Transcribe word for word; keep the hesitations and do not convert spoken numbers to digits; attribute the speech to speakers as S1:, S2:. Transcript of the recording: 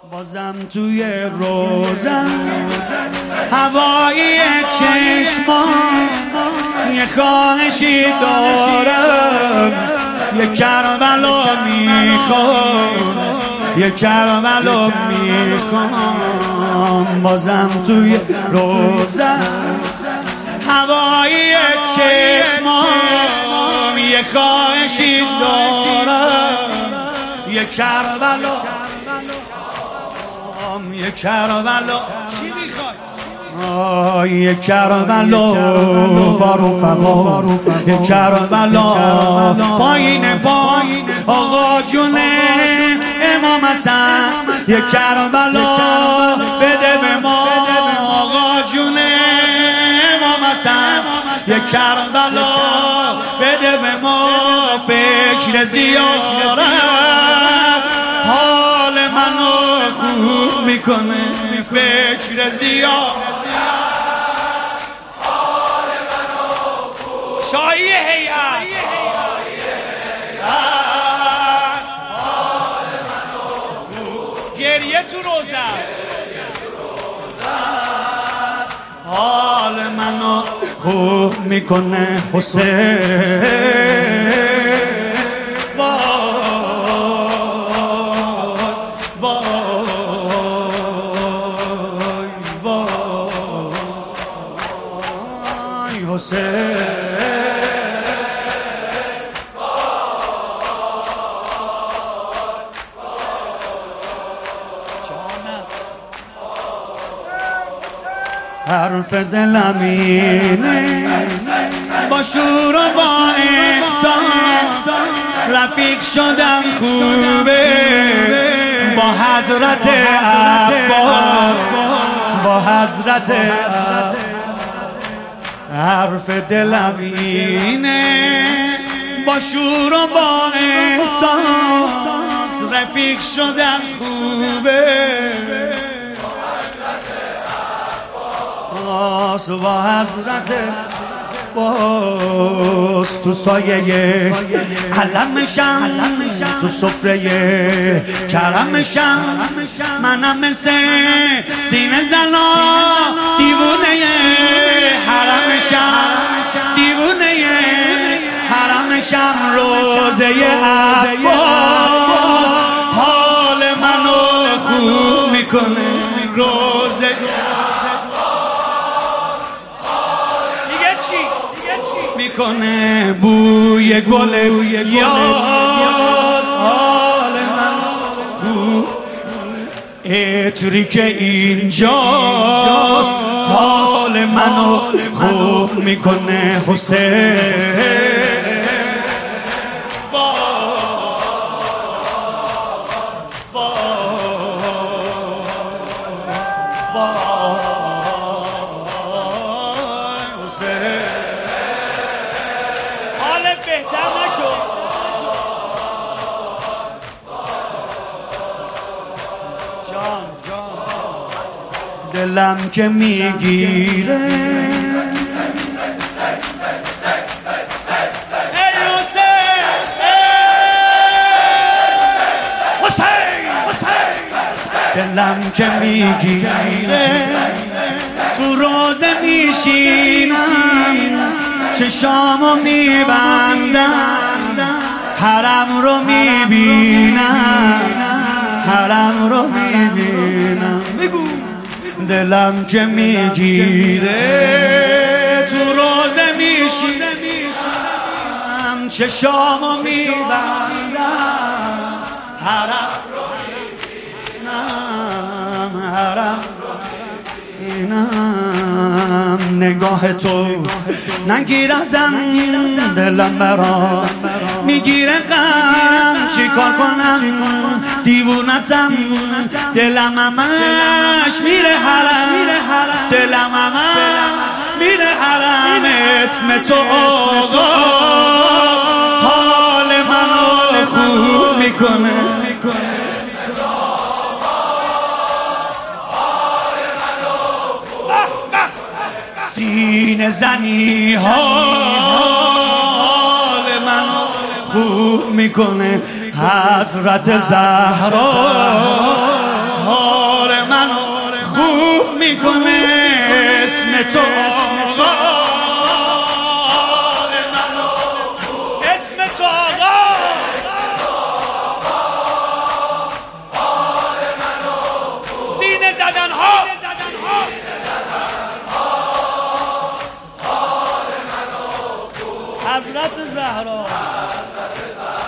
S1: بازم توی روزم هوای چشمان یه خواهشی دارم، یه کربلا میخوام، یه کربلا میخوام. بازم توی روزم هوای چشمان یه خواهشی دارم، یه کربلا، یه کربلا. چی میخوای؟ یه کربلا با رفقا، یه کربلا پایین پایین آقا جون امام حسن، یه کربلا بده به ما آقا جون امام حسن، یه کربلا بده به ما. فکر زیارت حال منو خوب میکنه، فکر زیارت حال منو خوب. شاهی هیئت حال منو خوب. گریه تو روزم حال منو خوب میکنه. حسین حرف دلم اینه، با شور و با احساس رفیق شدم خوبه، با حضرت عباس، با حضرت عباس. حرف دلم اینه، با شور و با احساس رفیق شدم خوبه، با حضرت باز تو سایه علمشم، تو سفره کرمشم. منم مثل سینه زنا دیوونه حرمشم، دیوونه حرمشم. روزه عباس حال منو خوب میکنه، روزه میکنه. بوی گل یاس حال من خوب، عطری که اینجاست حال منو خوب میکنه. حسین بهتر نشد. جان جان دلم که میگیره، ای حسین حسین دلم که میگیره، تو روزه میشینم چشامو میبندم، حرم رو میبینم، حرم رو میبینم. بگو دلم که میگیره، تو روزه میشینم چشامو میبندم، حرم رو میبینم، حرم اینم. نگاه تو نگیر ازم، دلم برام میگیره غم، چی کار کنم دیوونتم. دلم همش میره حرم، دلم همش میره حرم. اسم تو آقا حال منو خوب میکنه، سینه زنی حال من خوب میکنه. حضرت زهرا میکنه اسم تو آقا، اسم تو آقا، سینه زدن ها حضرت زهرا.